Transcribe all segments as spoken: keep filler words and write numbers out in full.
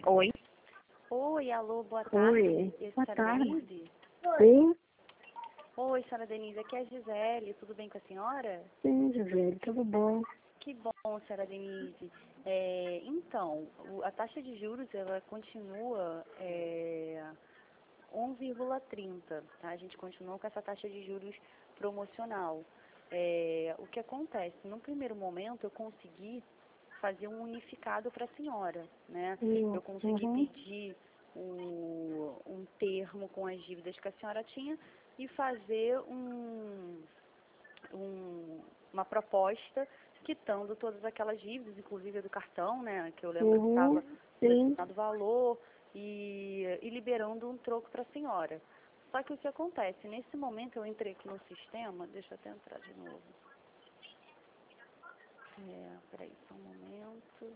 Oi. Oi, alô, boa tarde. Oi. Eu, Boa senhora tarde. Denise? Sim, Oi, senhora Denise, aqui é a Gisele, tudo bem com a senhora? sim, Gisele, tudo bom? Que bom, senhora Denise. É, então, o- a taxa de juros, ela continua é, um vírgula trinta, tá? A gente continua com essa taxa de juros promocional. É, o que acontece? No primeiro momento, eu consegui fazer um unificado para a senhora, né? Sim, Eu consegui uhum, pedir o- um termo com as dívidas que a senhora tinha e fazer um, um- uma proposta quitando todas aquelas dívidas, inclusive a do cartão, né? Que eu lembro que uhum, estava um sim, determinado valor e, e liberando um troco para a senhora. Só que o que acontece? Nesse momento eu entrei aqui no sistema, deixa eu até entrar de novo. É, peraí, só um momento.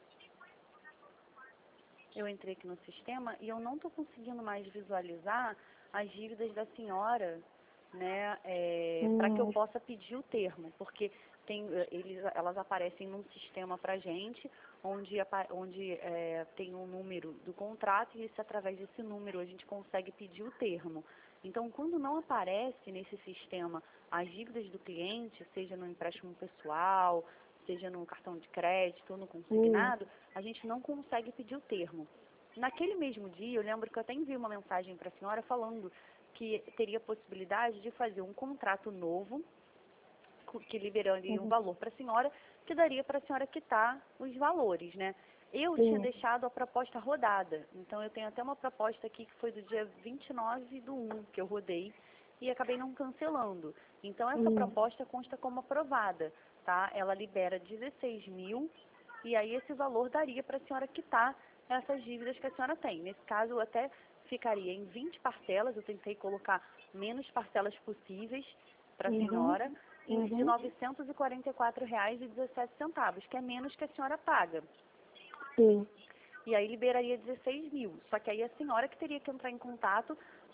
Eu entrei aqui no sistema e eu não estou conseguindo mais visualizar as dívidas da senhora, né, para que eu hum, possa pedir o termo, porque tem, eh, eles, elas aparecem num sistema para a gente, onde, apa- onde eh, tem um número do contrato e isso, através desse número a gente consegue pedir o termo. Então, quando não aparece nesse sistema as dívidas do cliente, seja no empréstimo pessoal, seja no cartão de crédito ou no hum, consignado, a gente não consegue pedir o termo. Naquele mesmo dia, eu lembro que eu até enviei uma mensagem para a senhora falando que teria possibilidade de fazer um contrato novo, co- que liberaria um uhum, valor para a senhora, que daria para a senhora quitar os valores, né? Eu tinha sim, deixado a proposta rodada, então eu tenho até uma proposta aqui que foi do dia vinte e nove do um que eu rodei e acabei não cancelando. Então essa hum, proposta consta como aprovada, tá? Ela libera dezesseis mil e aí esse valor daria para a senhora quitar essas dívidas que a senhora tem. Nesse caso, eu até ficaria em vinte parcelas, eu tentei colocar menos parcelas possíveis para a uhum, senhora, em- de uhum, novecentos e quarenta e quatro reais e dezessete centavos, que é menos que a senhora paga. sim, E aí liberaria dezesseis mil. Só que aí a senhora que teria que entrar em contato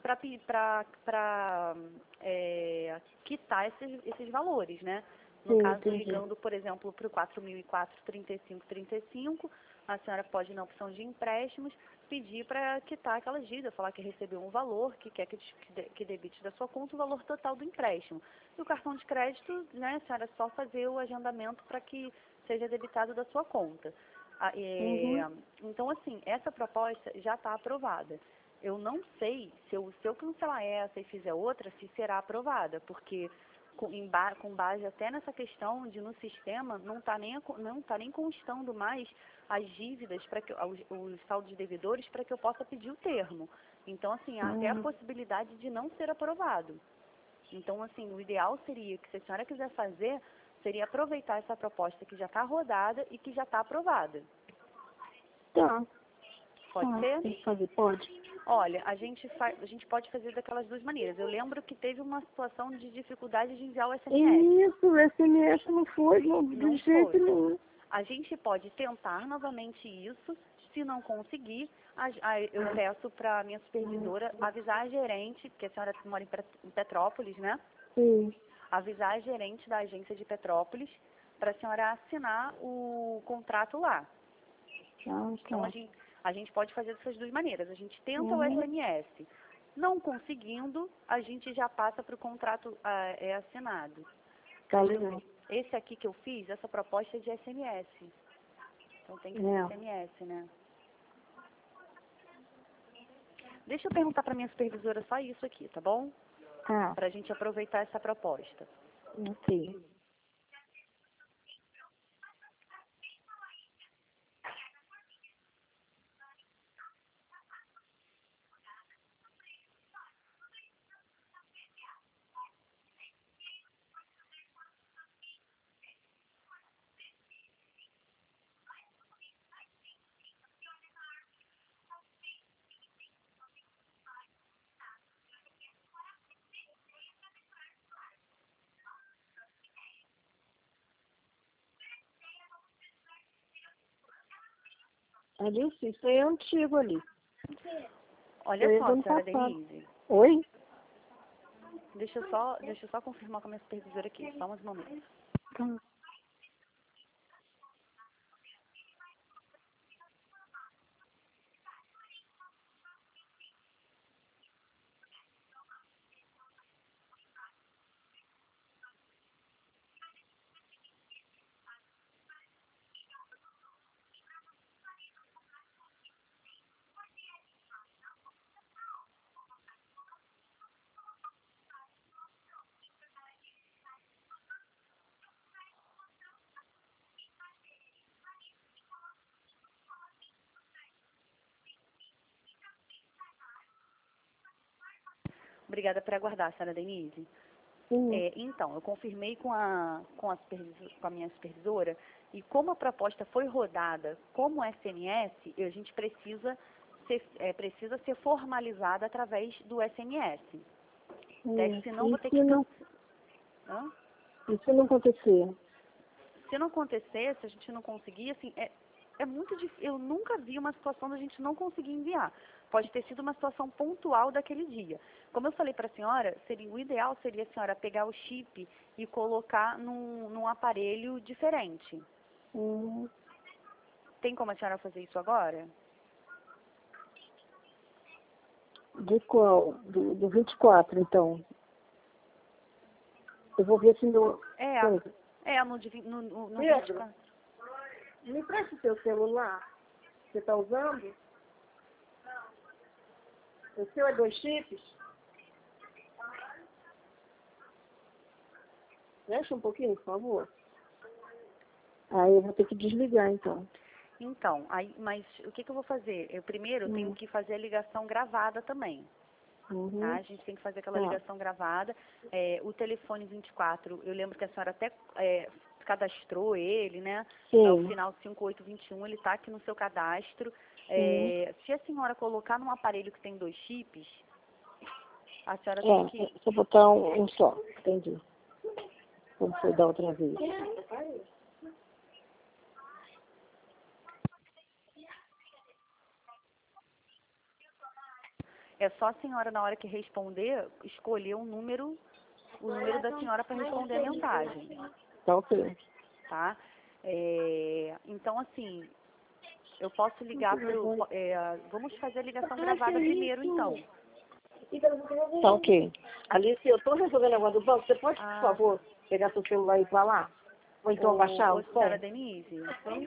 para é, quitar esses, esses valores, né? No sim, caso, entendi. ligando, por exemplo, para o quatro mil e quatro, trinta e cinco, trinta e cinco, a senhora pode, na opção de empréstimos, pedir para quitar aquela dívida, falar que recebeu um valor, que quer que, des- que de- que debite da sua conta o valor total do empréstimo. E o cartão de crédito, né, a senhora só fazer o agendamento para que seja debitado da sua conta. Ah, Uhum, é, então, assim, essa proposta já está aprovada. Eu não sei se eu, se eu cancelar essa e fizer outra, se será aprovada, porque com, em ba- com base até nessa questão de no sistema não está nem, aco- não tá nem constando mais as dívidas, para que os, os saldos devedores, para que eu possa pedir o termo. Então, assim, há até a hum, possibilidade de não ser aprovado. Então, assim, o ideal seria que, se a senhora quiser fazer, seria aproveitar essa proposta que já está rodada e que já está aprovada. tá, Pode tá, ser? tem que fazer, pode. Olha, a gente, fa- a gente pode fazer daquelas duas maneiras. Eu lembro que teve uma situação de dificuldade de enviar o S M S. Isso, o S M S não foi, não, de Não jeito foi. nenhum. A gente pode tentar novamente isso. Se não conseguir, a- a- eu peço para a minha supervisora avisar a gerente, porque a senhora mora em Pet- em Petrópolis, né? Sim, Avisar a gerente da agência de Petrópolis para a senhora assinar o contrato lá. tá, Então, a tá. gente, a gente pode fazer dessas duas maneiras. A gente tenta o Uhum, S M S. Não conseguindo, a gente já passa para o contrato ah, é assinado. tá Deixa eu legal. ver. Esse aqui que eu fiz, essa proposta é de S M S. Então, tem que ser É, S M S, né? Deixa eu perguntar para minha supervisora só isso aqui, tá bom? tá, Para a gente aproveitar essa proposta. ok. Ali, sim, isso aí é antigo ali. Olha Foi do só, ano senhora passado. Denise. Oi? Deixa eu só, deixa eu só confirmar com a minha supervisora aqui. Só uns momentos. Tá. Obrigada por aguardar, senhora Denise. Sim. É, então, eu confirmei com a, com, a com a minha supervisora e como a proposta foi rodada como S M S, a gente precisa ser, é, precisa ser formalizada através do S M S. É, Senão, vou ter e que... se não, Hã? e se não acontecer? Se não acontecer, se a gente não conseguir, assim, é, é muito difícil. Eu nunca vi uma situação da gente não conseguir enviar. Pode ter sido uma situação pontual daquele dia. Como eu falei para a senhora, seria, o ideal seria a senhora pegar o chip e colocar num, num aparelho diferente. Hum, Tem como a senhora fazer isso agora? de qual? Do, do vinte e quatro, então. Eu vou ver se meu... É, Peraí. é no, divi- no, no, no Pedro, vinte e quatro. me presta o seu celular. Você está usando? O seu é dois chips? Deixa um pouquinho, por favor. Aí eu vou ter que desligar, então. Então, aí, mas o que, que eu vou fazer? Eu primeiro tenho Hum. que fazer a ligação gravada também. Uhum. Tá? A gente tem que fazer aquela Tá. ligação gravada. É, o telefone vinte e quatro, eu lembro que a senhora até é, cadastrou ele, né? É, o Sim. final cinco oito dois um, ele está aqui no seu cadastro. Sim. É, se a senhora colocar num aparelho que tem dois chips, a senhora É, tem que... é só botar um, um só. Entendi. Como foi da outra vez. É só a senhora, na hora que responder, escolher um número, o número da senhora para responder a mensagem. Tá ok. Tá? É, então, assim, eu posso ligar para o... É, vamos fazer a ligação gravada primeiro, então. Tá ok. Alice, eu tô resolvendo o negócio do banco. Você pode, por Ah, favor, pegar seu celular e ir pra lá? Ou então ô, abaixar ô, o som? senhora Denise,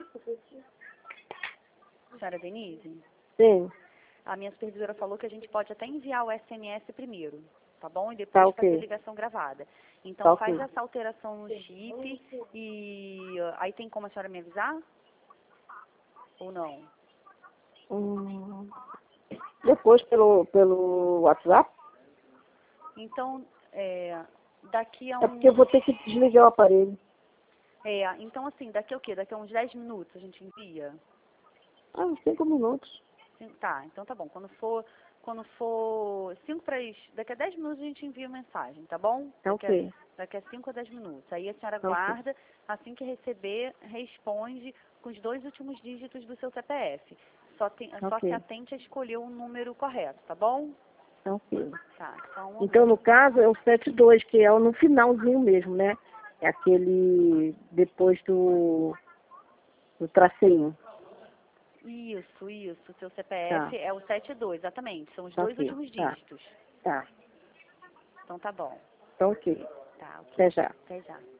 senhora Denise, Sim. a minha supervisora falou que a gente pode até enviar o S M S primeiro, tá bom? E Tá depois ok. fazer a ligação gravada. Então, Tá faz ok. essa alteração no chip e uh, aí tem como a senhora me avisar? Ou não? Hum, depois pelo, pelo WhatsApp? Então, é, daqui a É porque eu uns... vou ter que desligar o aparelho. É, então, assim, daqui a o quê? Daqui a uns dez minutos a gente envia? Ah, uns cinco minutos. Sim, tá, então tá bom. Quando for, quando for cinco para as... Daqui a dez minutos a gente envia a mensagem, tá bom? Tá Daqui a, ok. daqui a cinco a dez minutos. Aí a senhora Tá ok. guarda, assim que receber, responde com os dois últimos dígitos do seu C P F. Só, tem, Tá só se ok. atente a escolher o número correto, tá bom? Tá ok. Tá, então um Então, momento. no caso, é o sete dois, que é o no finalzinho mesmo, né? É aquele depois do, do tracinho. Isso, isso. Seu C P Tá. F é o setenta e dois, exatamente. São os Tá dois ok. últimos Tá. dígitos. Tá. Então tá bom. Tá ok. Tá, ok. Até já. Até já.